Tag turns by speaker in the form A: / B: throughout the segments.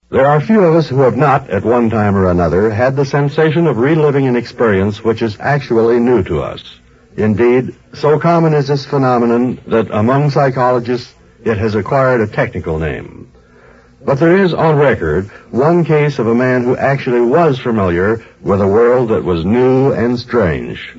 A: There are few of us who have not, at one time or another, had the sensation of reliving an experience which is actually new to us. Indeed, so common is this phenomenon that among psychologists it has acquired a technical name. But there is, on record, one case of a man who actually was familiar with a world that was new and strange.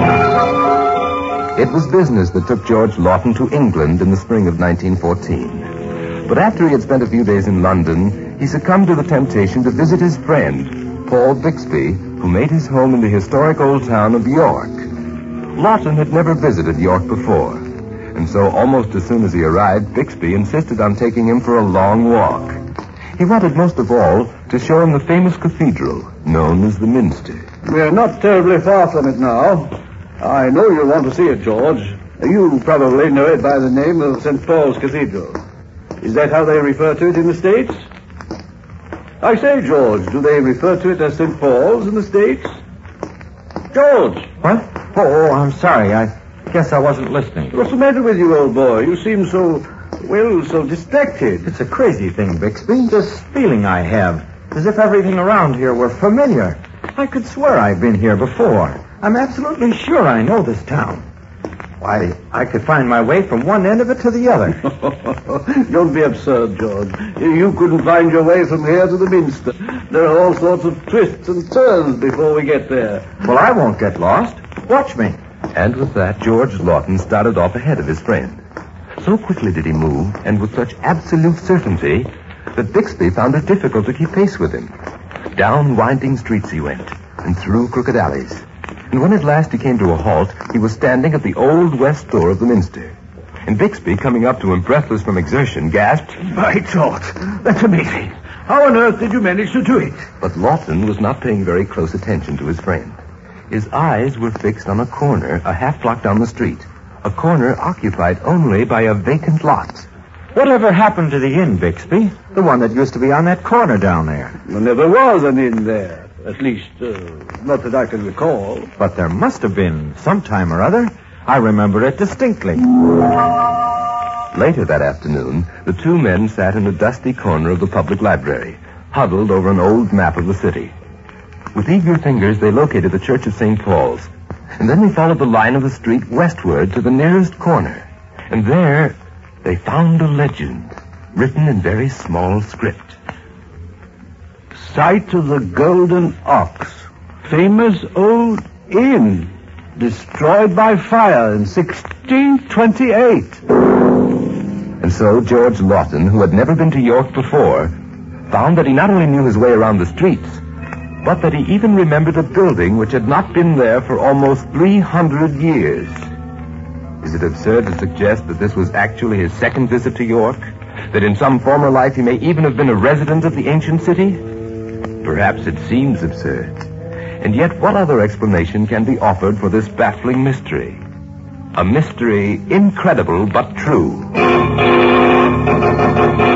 B: It was business that took George Lawton to England in the spring of 1914. But after he had spent a few days in London, he succumbed to the temptation to visit his friend, Paul Bixby, who made his home in the historic old town of York. Lawton had never visited York before, and so almost as soon as he arrived, Bixby insisted on taking him for a long walk. He wanted most of all to show him the famous cathedral, known as the Minster.
C: We're not terribly far from it now. I know you want to see it, George. You probably know it by the name of St. Paul's Cathedral. Is that how they refer to it in the States? I say, George, do they refer to it as St. Paul's in the States? George!
D: What? Oh, I'm sorry. I guess I wasn't listening.
C: What's the matter with you, old boy? You seem so distracted.
D: It's a crazy thing, Bixby. This feeling I have, as if everything around here were familiar. I could swear I've been here before. I'm absolutely sure I know this town. Why, I could find my way from one end of it to the other.
C: Don't be absurd, George. You couldn't find your way from here to the Minster. There are all sorts of twists and turns before we get there.
D: Well, I won't get lost. Watch me.
B: And with that, George Lawton started off ahead of his friend. So quickly did he move, and with such absolute certainty, that Bixby found it difficult to keep pace with him. Down winding streets he went, and through crooked alleys. And when at last he came to a halt, he was standing at the old west door of the Minster. And Bixby, coming up to him breathless from exertion, gasped,
C: By George, that's amazing. How on earth did you manage to do it?
B: But Lawton was not paying very close attention to his friend. His eyes were fixed on a corner a half block down the street, a corner occupied only by a vacant lot.
D: Whatever happened to the inn, Bixby? The one that used to be on that corner down there.
C: There never was an inn there. At least, not that I can recall.
D: But there must have been some time or other. I remember it distinctly.
B: Later that afternoon, the two men sat in a dusty corner of the public library, huddled over an old map of the city. With eager fingers, they located the Church of St. Paul's, and then they followed the line of the street westward to the nearest corner. And there, they found a legend, written in very small script.
C: Site of the Golden Ox. Famous old inn. Destroyed by fire in 1628.
B: And so George Lawton, who had never been to York before, found that he not only knew his way around the streets, but that he even remembered a building which had not been there for almost 300 years. Is it absurd to suggest that this was actually his second visit to York? That in some former life he may even have been a resident of the ancient city? Perhaps it seems absurd. And yet what other explanation can be offered for this baffling mystery? A mystery incredible but true.